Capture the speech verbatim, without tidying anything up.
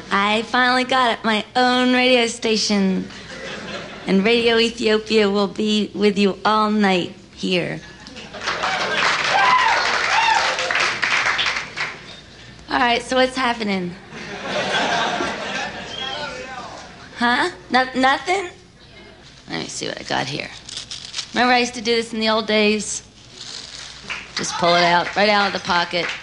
I finally got it, my own radio station. And Radio Ethiopia will be with you all night here. All right, so what's happening? Huh? No, nothing? Let me see what I got here. Remember I used to do this in the old days? Just pull it out, right out of the pocket.